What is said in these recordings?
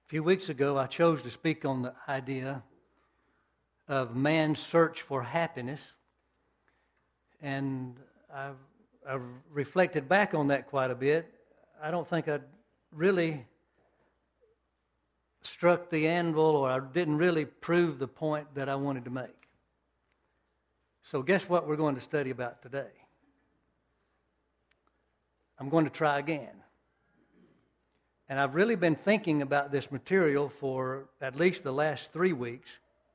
A few weeks ago, I chose to speak on the idea of man's search for happiness, and I've reflected back on that quite a bit. I don't think I really struck the anvil, or I didn't really prove the point that I wanted to make. So guess what we're going to study about today? I'm going to try again. And I've really been thinking about this material for at least the last 3 weeks.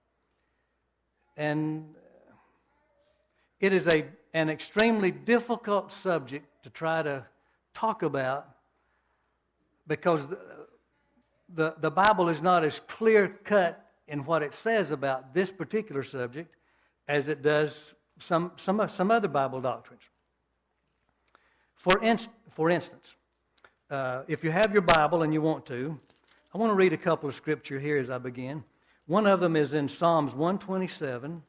And it is an extremely difficult subject to try to talk about because the Bible is not as clear-cut in what it says about this particular subject as it does some other Bible doctrines. For instance, if you have your Bible and you want to, I want to read a couple of scripture here as I begin. One of them is in Psalms 127.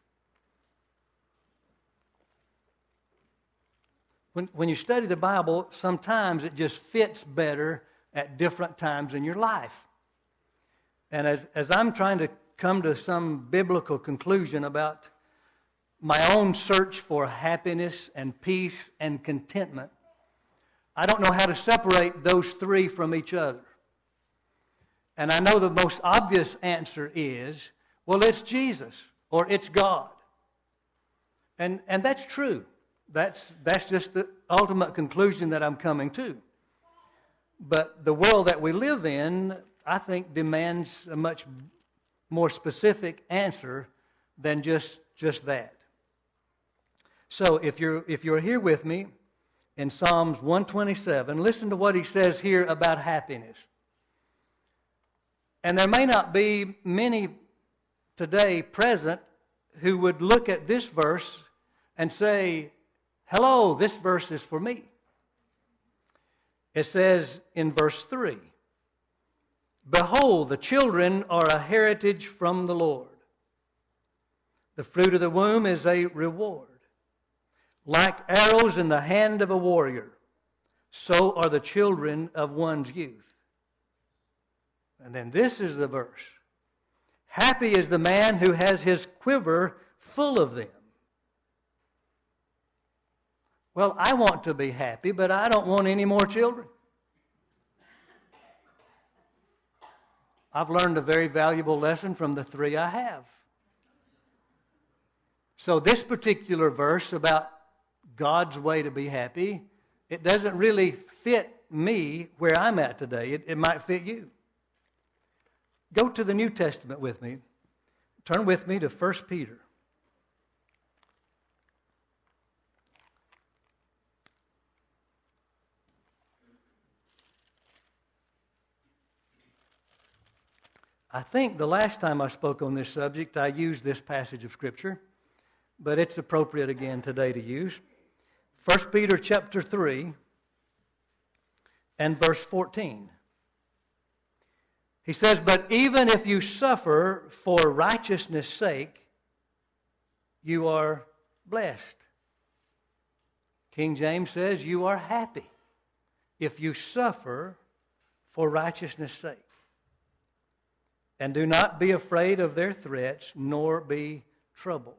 When you study the Bible, sometimes it just fits better at different times in your life. And as I'm trying to come to some biblical conclusion about my own search for happiness and peace and contentment, I don't know how to separate those three from each other. And I know the most obvious answer is, well, it's Jesus or it's God. And that's true. That's just the ultimate conclusion that I'm coming to. But the world that we live in, I think, demands a much more specific answer than just that. So if you're here with me in Psalms 127, listen to what he says here about happiness. And there may not be many today present who would look at this verse and say, hello, this verse is for me. It says in verse 3, behold, the children are a heritage from the Lord. The fruit of the womb is a reward. Like arrows in the hand of a warrior, so are the children of one's youth. And then this is the verse. Happy is the man who has his quiver full of them. Well, I want to be happy, but I don't want any more children. I've learned a very valuable lesson from the 3 I have. So this particular verse about God's way to be happy, it doesn't really fit me where I'm at today. It might fit you. Go to the New Testament with me. Turn with me to 1 Peter. I think the last time I spoke on this subject, I used this passage of Scripture, but it's appropriate again today to use. 1 Peter chapter 3 and verse 14. He says, but even if you suffer for righteousness' sake, you are blessed. King James says you are happy if you suffer for righteousness' sake. And do not be afraid of their threats, nor be troubled.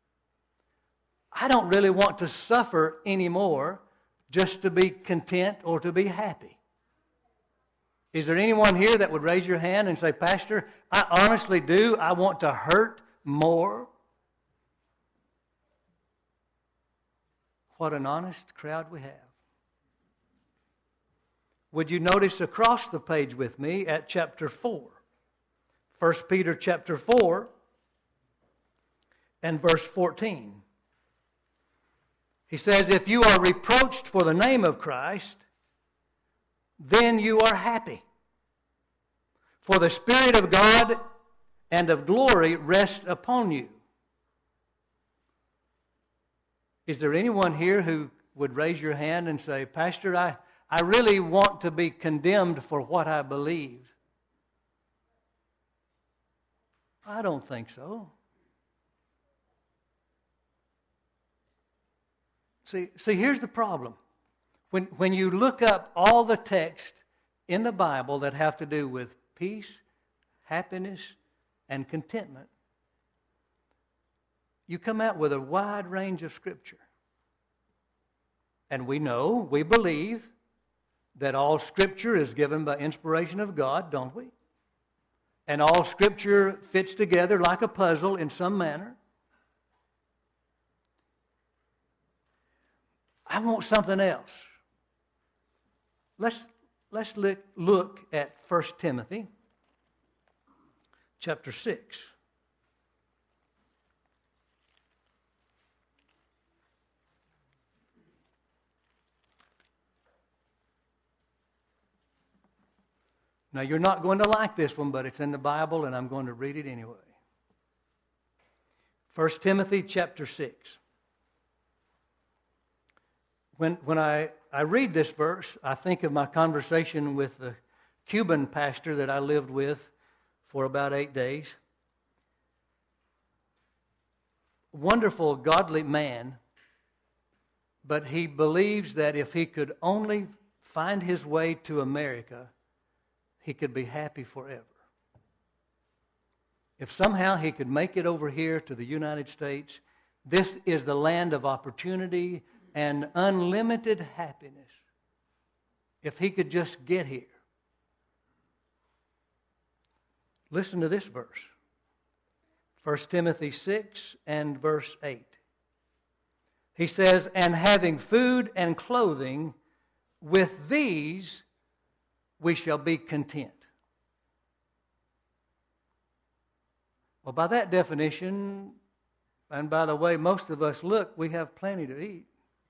I don't really want to suffer anymore just to be content or to be happy. Is there anyone here that would raise your hand and say, Pastor, I honestly do. I want to hurt more? What an honest crowd we have. Would you notice across the page with me at chapter 4? 1 Peter chapter 4 and verse 14. He says, if you are reproached for the name of Christ, then you are happy. For the Spirit of God and of glory rest upon you. Is there anyone here who would raise your hand and say, Pastor, I really want to be condemned for what I believe? I don't think so. See, here's the problem. When you look up all the text in the Bible that have to do with peace, happiness, and contentment, you come out with a wide range of Scripture. And we believe that all Scripture is given by inspiration of God, don't we? And all Scripture fits together like a puzzle in some manner. I want something else. Let's look at 1 Timothy chapter 6. Now, you're not going to like this one, but it's in the Bible, and I'm going to read it anyway. 1 Timothy chapter 6. When I read this verse, I think of my conversation with the Cuban pastor that I lived with for about 8 days. Wonderful, godly man, but he believes that if he could only find his way to America, he could be happy forever. If somehow he could make it over here to the United States, this is the land of opportunity and unlimited happiness. If he could just get here. Listen to this verse. 1 Timothy 6 and verse 8. He says, "And having food and clothing, with these we shall be content." Well, by that definition, and by the way most of us look, we have plenty to eat.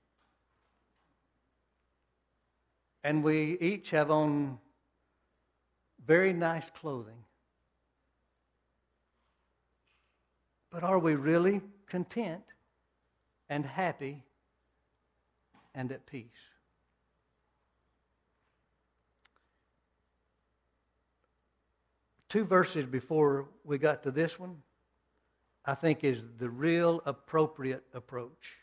And we each have on very nice clothing. But are we really content and happy and at peace? Two verses before we got to this one, I think is the real appropriate approach.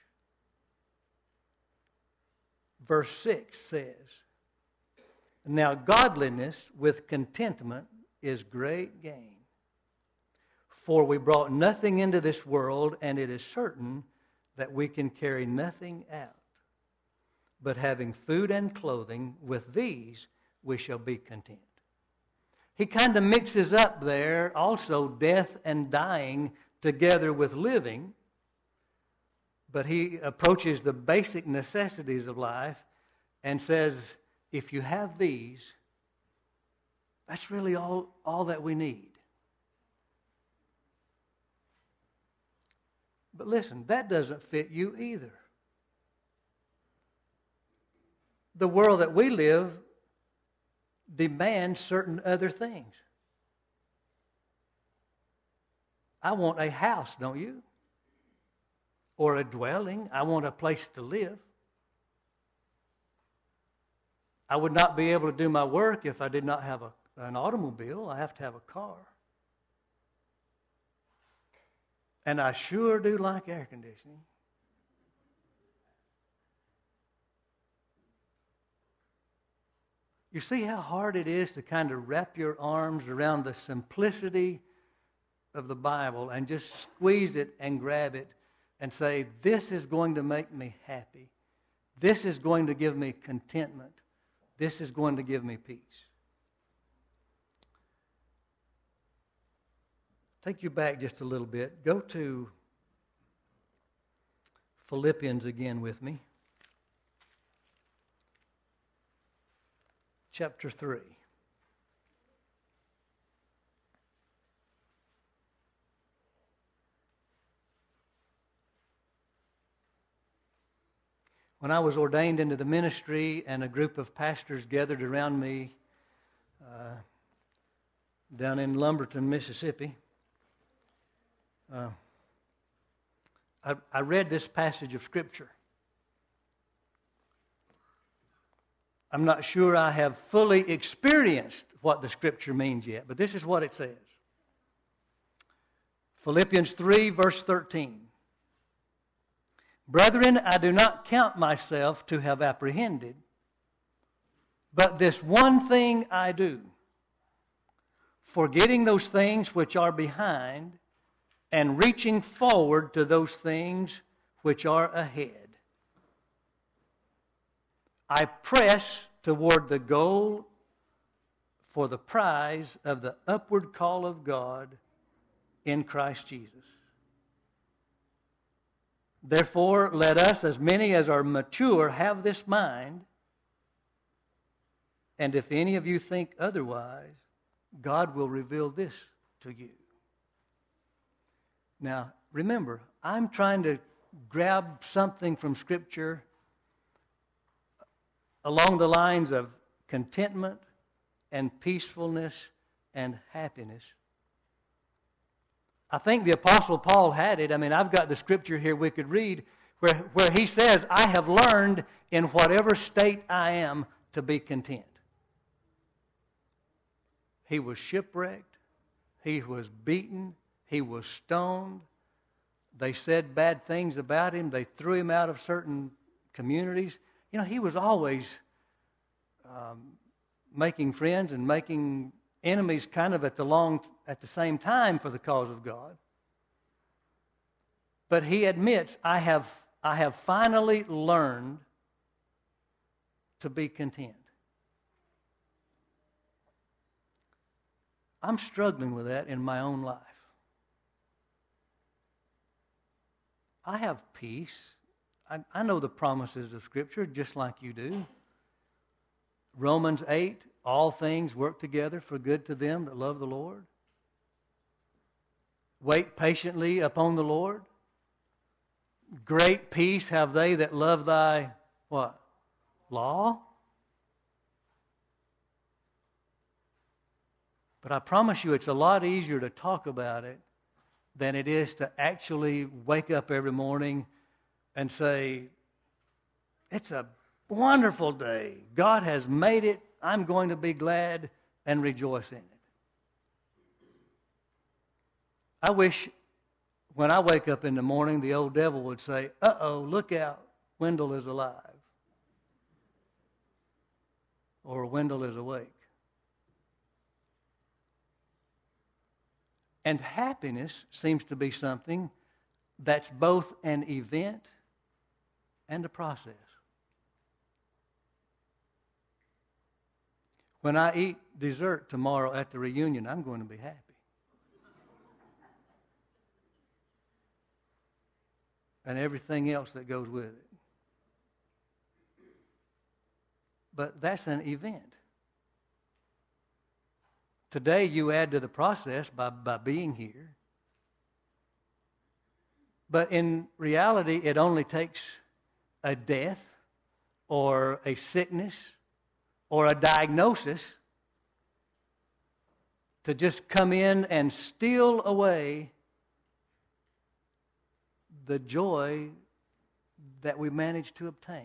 Verse 6 says, "Now godliness with contentment is great gain. For we brought nothing into this world, and it is certain that we can carry nothing out. But having food and clothing, with these we shall be content." He kind of mixes up there also death and dying together with living. But he approaches the basic necessities of life and says, if you have these, that's really all that we need. But listen, that doesn't fit you either. The world that we live demands certain other things. I want a house, don't you? Or a dwelling. I want a place to live. I would not be able to do my work if I did not have an automobile. I have to have a car. And I sure do like air conditioning. You see how hard it is to kind of wrap your arms around the simplicity of the Bible and just squeeze it and grab it and say, this is going to make me happy. This is going to give me contentment. This is going to give me peace. Take you back just a little bit. Go to Philippians again with me. Chapter 3. When I was ordained into the ministry and a group of pastors gathered around me down in Lumberton, Mississippi, I read this passage of Scripture. I'm not sure I have fully experienced what the Scripture means yet, but this is what it says. Philippians 3, verse 13. "Brethren, I do not count myself to have apprehended, but this one thing I do, forgetting those things which are behind and reaching forward to those things which are ahead. I press toward the goal for the prize of the upward call of God in Christ Jesus. Therefore, let us, as many as are mature, have this mind. And if any of you think otherwise, God will reveal this to you. Now, remember, I'm trying to grab something from Scripture along the lines of contentment and peacefulness and happiness. I think the Apostle Paul had it. I mean, I've got the Scripture here we could read where he says, I have learned in whatever state I am to be content. He was shipwrecked. He was beaten. He was stoned. They said bad things about him. They threw him out of certain communities. You know, he was always making friends and making enemies kind of at the same time for the cause of God. But he admits, I have finally learned to be content. I'm struggling with that in my own life. I have peace. I know the promises of Scripture just like you do. Romans 8, all things work together for good to them that love the Lord. Wait patiently upon the Lord. Great peace have they that love thy, what? Law? But I promise you it's a lot easier to talk about it than it is to actually wake up every morning and say, it's a wonderful day. God has made it. I'm going to be glad and rejoice in it. I wish when I wake up in the morning, the old devil would say, uh-oh, look out, Wendell is alive. Or Wendell is awake. And happiness seems to be something that's both an event and a process. When I eat dessert tomorrow at the reunion, I'm going to be happy. And everything else that goes with it. But that's an event. Today you add to the process by being here. But in reality, it only takes a death or a sickness or a diagnosis to just come in and steal away the joy that we managed to obtain.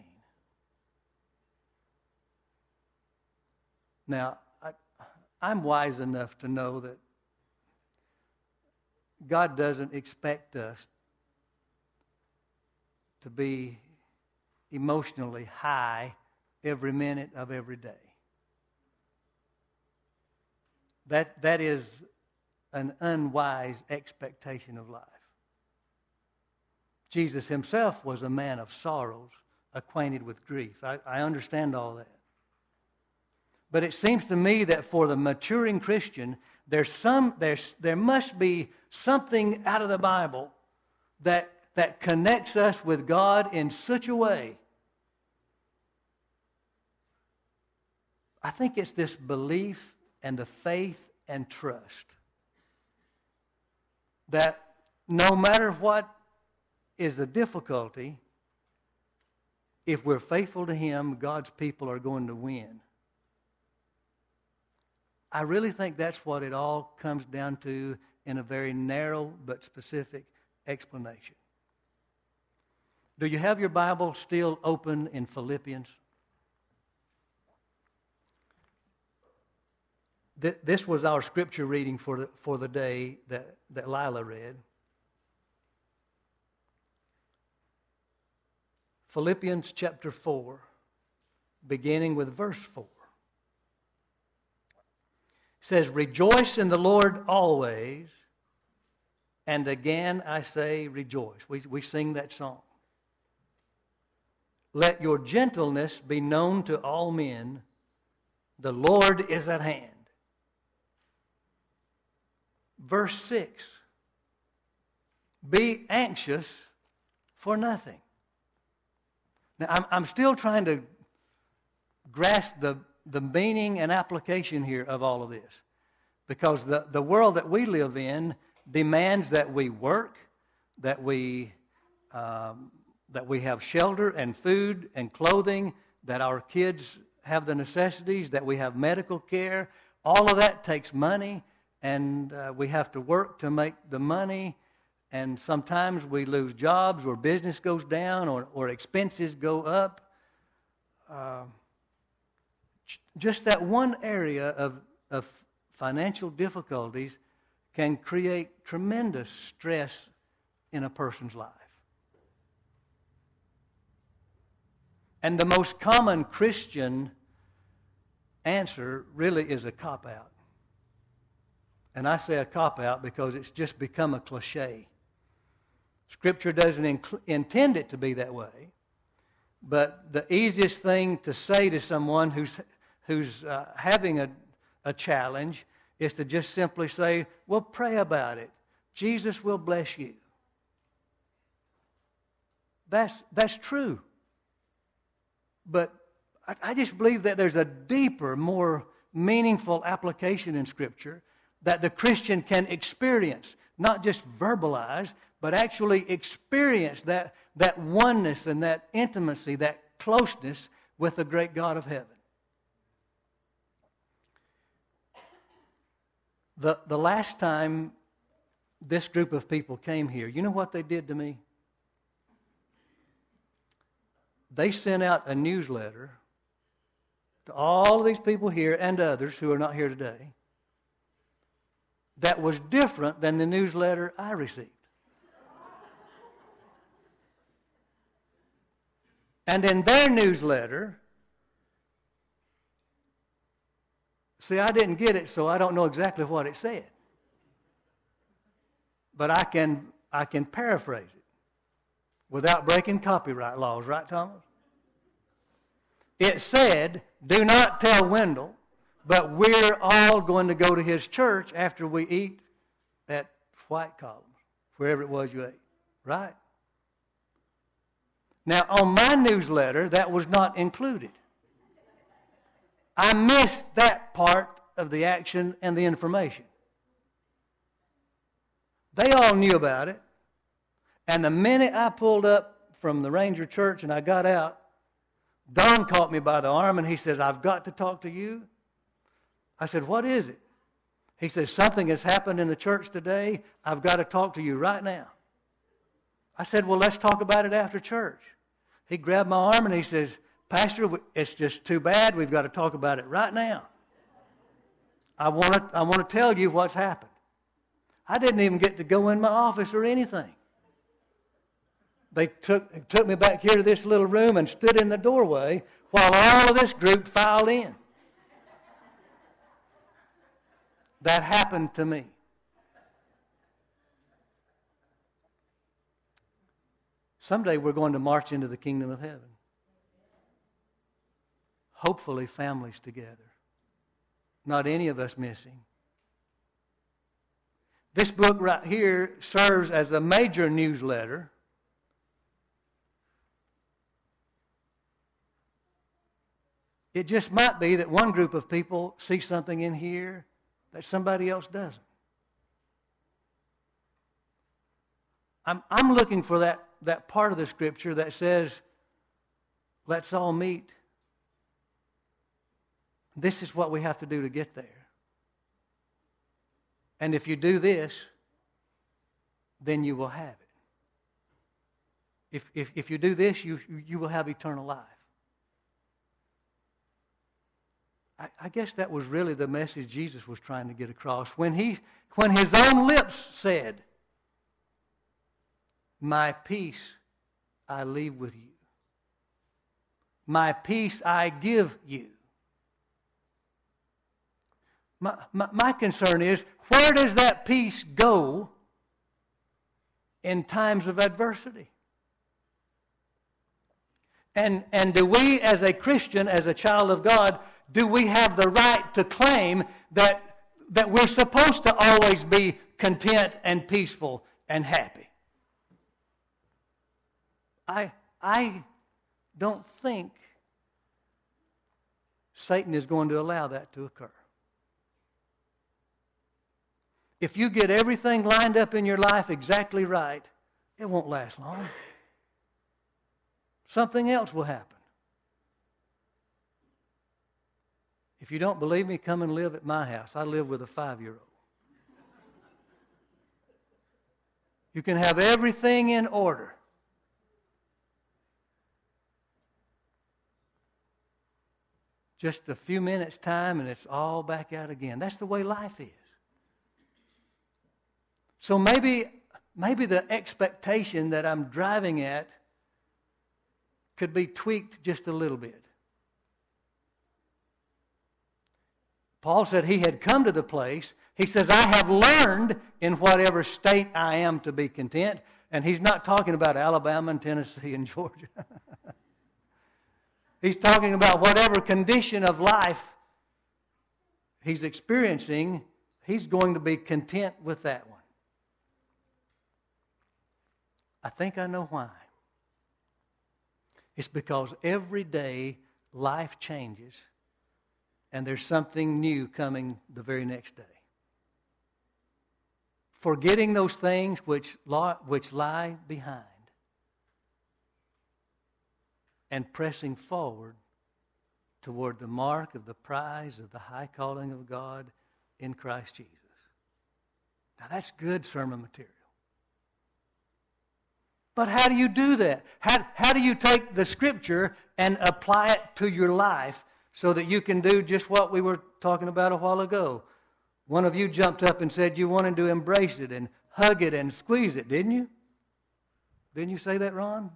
Now, I'm wise enough to know that God doesn't expect us to be emotionally high every minute of every day. That is an unwise expectation of life. Jesus himself was a man of sorrows, acquainted with grief. I understand all that. But it seems to me that for the maturing Christian, there must be something out of the Bible that connects us with God in such a way. I think it's this belief and the faith and trust that no matter what is the difficulty, if we're faithful to Him, God's people are going to win. I really think that's what it all comes down to in a very narrow but specific explanation. Do you have your Bible still open in Philippians? This was our scripture reading for the day that Lila read. Philippians chapter 4, beginning with verse 4. says, rejoice in the Lord always. And again I say rejoice. We sing that song. Let your gentleness be known to all men. The Lord is at hand. Verse 6. Be anxious for nothing. Now, I'm still trying to grasp the meaning and application here of all of this. Because the world that we live in demands that we work, that we have shelter and food and clothing, that our kids have the necessities, that we have medical care. All of that takes money, and we have to work to make the money. And sometimes we lose jobs, or business goes down, or expenses go up. Just that one area of financial difficulties can create tremendous stress in a person's life. And the most common Christian answer really is a cop-out. And I say a cop-out because it's just become a cliche. Scripture doesn't intend it to be that way. But the easiest thing to say to someone who's having a challenge is to just simply say, well, pray about it. Jesus will bless you. That's true. But I just believe that there's a deeper, more meaningful application in Scripture that the Christian can experience, not just verbalize, but actually experience that oneness and that intimacy, that closeness with the great God of heaven. The last time this group of people came here, you know what they did to me? They sent out a newsletter to all of these people here and others who are not here today that was different than the newsletter I received. And in their newsletter, see, I didn't get it, so I don't know exactly what it said. But I can paraphrase it without breaking copyright laws, right, Thomas? It said, do not tell Wendell, but we're all going to go to his church after we eat at White Columns, wherever it was you ate, right? Now, on my newsletter, that was not included. I missed that part of the action and the information. They all knew about it. And the minute I pulled up from the Ranger Church and I got out, Don caught me by the arm and he says, I've got to talk to you. I said, what is it? He says, something has happened in the church today. I've got to talk to you right now. I said, well, let's talk about it after church. He grabbed my arm and he says, Pastor, it's just too bad. We've got to talk about it right now. I want to tell you what's happened. I didn't even get to go in my office or anything. They took me back here to this little room and stood in the doorway while all of this group filed in. That happened to me. Someday we're going to march into the kingdom of heaven. Hopefully families together. Not any of us missing. This book right here serves as a major newsletter. It just might be that one group of people see something in here that somebody else doesn't. I'm looking for that part of the Scripture that says, let's all meet. This is what we have to do to get there. And if you do this, then you will have it. If you do this, you will have eternal life. I guess that was really the message Jesus was trying to get across. When his own lips said, my peace I leave with you. My peace I give you. My concern is, where does that peace go in times of adversity? And do we, as a Christian, as a child of God, do we have the right to claim that we're supposed to always be content and peaceful and happy? I don't think Satan is going to allow that to occur. If you get everything lined up in your life exactly right, it won't last long. Something else will happen. If you don't believe me, come and live at my house. I live with a 5-year-old. You can have everything in order. Just a few minutes' time and it's all back out again. That's the way life is. So maybe the expectation that I'm driving at could be tweaked just a little bit. Paul said he had come to the place. He says, I have learned in whatever state I am to be content. And he's not talking about Alabama and Tennessee and Georgia. He's talking about whatever condition of life he's experiencing, he's going to be content with that one. I think I know why. It's because every day life changes and there's something new coming the very next day. Forgetting those things which lie behind and pressing forward toward the mark of the prize of the high calling of God in Christ Jesus. Now that's good sermon material. But how do you do that? How do you take the Scripture and apply it to your life so that you can do just what we were talking about a while ago? One of you jumped up and said you wanted to embrace it and hug it and squeeze it, didn't you? Didn't you say that, Ron?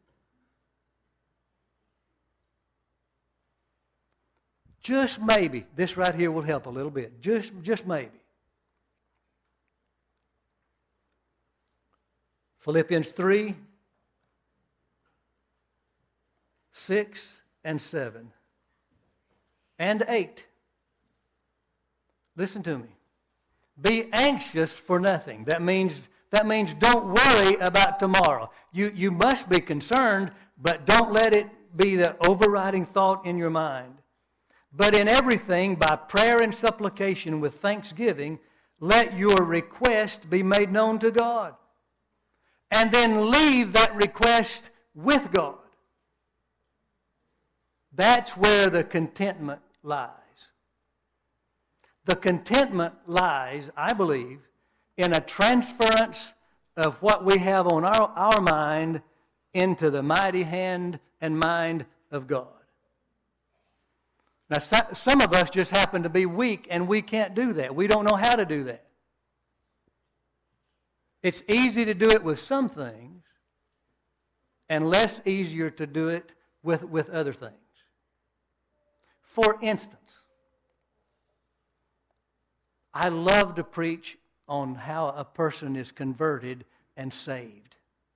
Just maybe, this right here will help a little bit. Just maybe. Philippians 3, 6, and 7, and 8. Listen to me. Be anxious for nothing. That means don't worry about tomorrow. You must be concerned, but don't let it be the overriding thought in your mind. But in everything, by prayer and supplication with thanksgiving, let your request be made known to God. And then leave that request with God. That's where the contentment lies. The contentment lies, I believe, in a transference of what we have on our mind into the mighty hand and mind of God. Now, some of us just happen to be weak and we can't do that. We don't know how to do that. It's easy to do it with some things and less easier to do it with other things. For instance, I love to preach on how a person is converted and saved.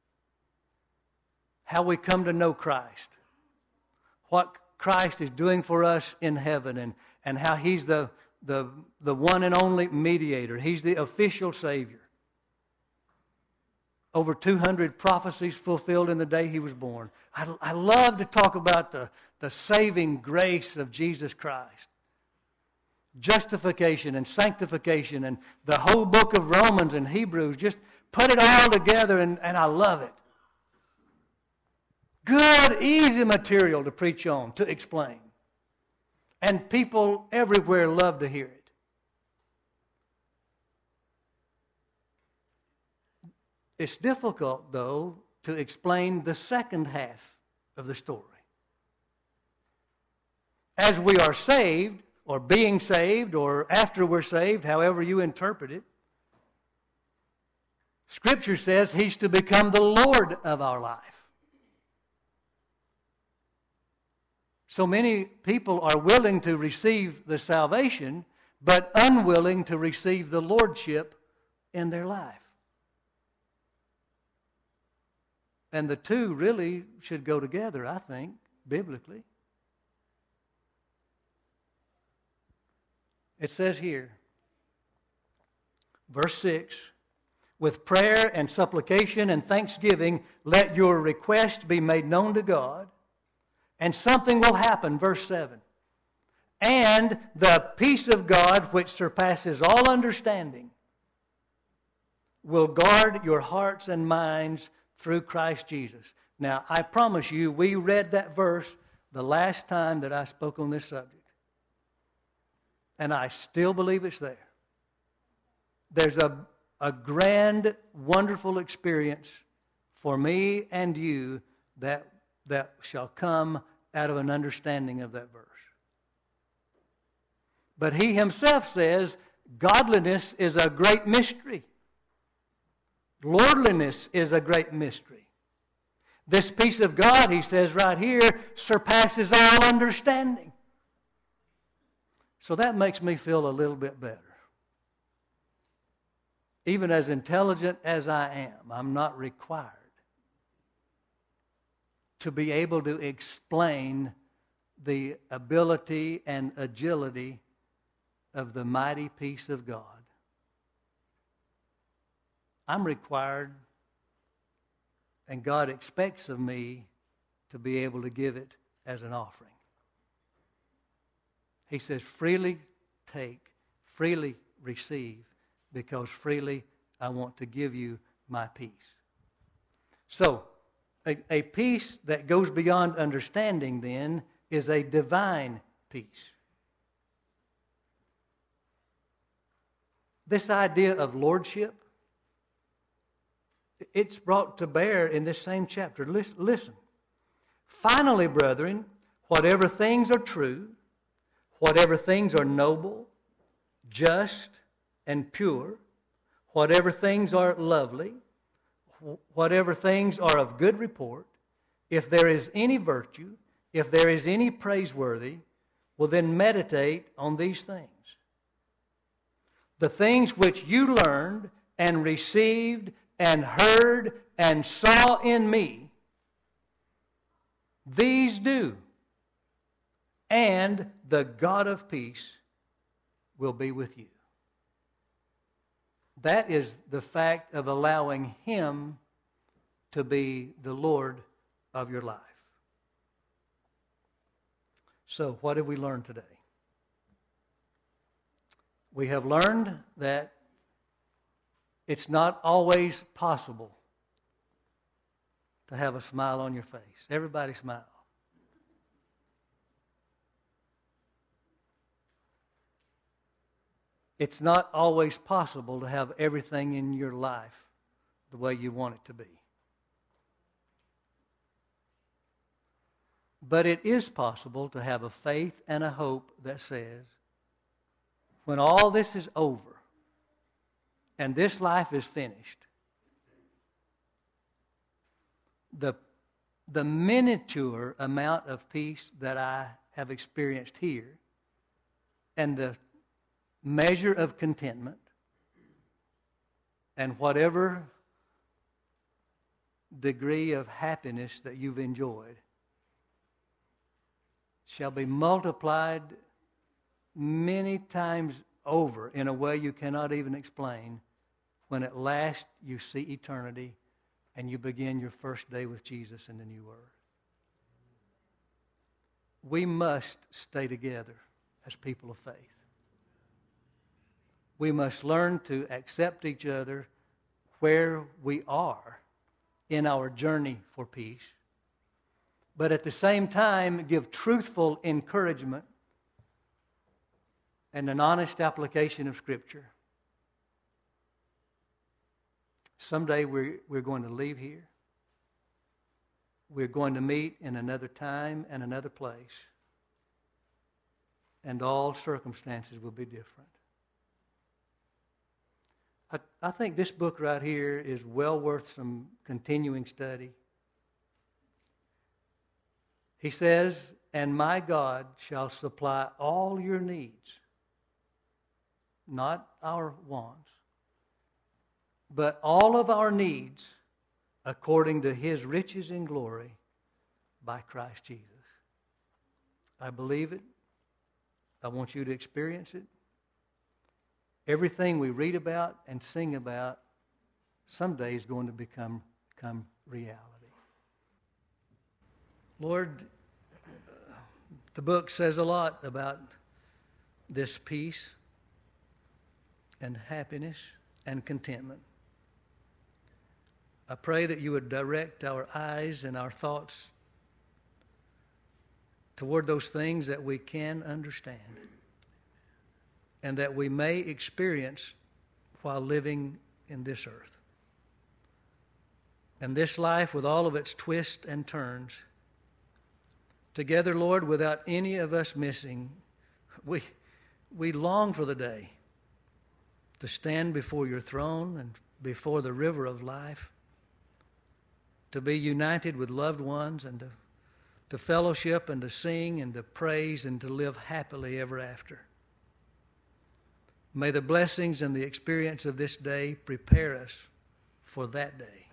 How we come to know Christ. What Christ is doing for us in heaven and how He's the one and only mediator. He's the official Savior. Over 200 prophecies fulfilled in the day He was born. I love to talk about the saving grace of Jesus Christ. Justification and sanctification and the whole book of Romans and Hebrews. Just put it all together and I love it. Good, easy material to preach on, to explain. And people everywhere love to hear it. It's difficult, though, to explain the second half of the story. As we are saved, or being saved, or after we're saved, however you interpret it, Scripture says He's to become the Lord of our life. So many people are willing to receive the salvation, but unwilling to receive the lordship in their life. And the two really should go together, I think, biblically. It says here, verse 6, with prayer and supplication and thanksgiving, let your request be made known to God, and something will happen, verse 7. And the peace of God, which surpasses all understanding, will guard your hearts and minds through Christ Jesus. Now, I promise you, we read that verse the last time that I spoke on this subject. And I still believe it's there. There's a grand, wonderful experience for me and you that shall come out of an understanding of that verse. But he himself says, godliness is a great mystery. Lordliness is a great mystery. This peace of God, he says right here, surpasses all understanding. So that makes me feel a little bit better. Even as intelligent as I am, I'm not required to be able to explain the ability and agility of the mighty peace of God. I'm required, and God expects of me to be able to give it as an offering. He says, freely take, freely receive, because freely I want to give you my peace. So, a peace that goes beyond understanding, then, is a divine peace. This idea of lordship, it's brought to bear in this same chapter. Listen. Finally, brethren, whatever things are true, whatever things are noble, just, and pure, whatever things are lovely, whatever things are of good report, if there is any virtue, if there is any praiseworthy, well then meditate on these things. The things which you learned and received and heard and saw in me, these do, and the God of peace will be with you. That is the fact of allowing Him to be the Lord of your life. So, what have we learned today? We have learned that it's not always possible to have a smile on your face. Everybody smile. It's not always possible to have everything in your life the way you want it to be. But it is possible to have a faith and a hope that says, when all this is over and this life is finished, the miniature amount of peace that I have experienced here and the measure of contentment and whatever degree of happiness that you've enjoyed shall be multiplied many times over in a way you cannot even explain when at last you see eternity and you begin your first day with Jesus in the new earth. We must stay together as people of faith. We must learn to accept each other where we are in our journey for peace, but at the same time give truthful encouragement and an honest application of Scripture. Someday we're going to leave here. We're going to meet in another time and another place, and all circumstances will be different. I think this book right here is well worth some continuing study. He says, and my God shall supply all your needs not our wants, but all of our needs according to His riches in glory by Christ Jesus. I believe it. I want you to experience it. Everything we read about and sing about someday is going to become reality. Lord, the book says a lot about this peace and happiness and contentment. I pray that you would direct our eyes and our thoughts toward those things that we can understand and that we may experience while living in this earth. And this life, with all of its twists and turns, together, Lord, without any of us missing, we long for the day to stand before your throne and before the river of life, to be united with loved ones and to fellowship and to sing and to praise and to live happily ever after. May the blessings and the experience of this day prepare us for that day.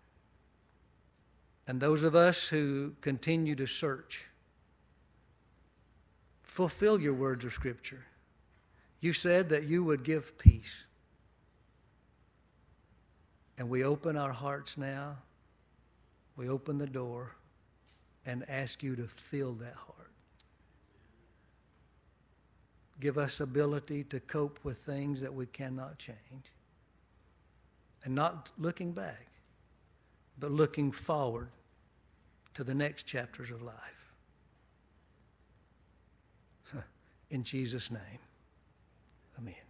And those of us who continue to search, fulfill your words of Scripture. You said that you would give peace. And we open our hearts now. We open the door and ask you to fill that heart. Give us ability to cope with things that we cannot change. And not looking back, but looking forward to the next chapters of life. In Jesus' name, amen.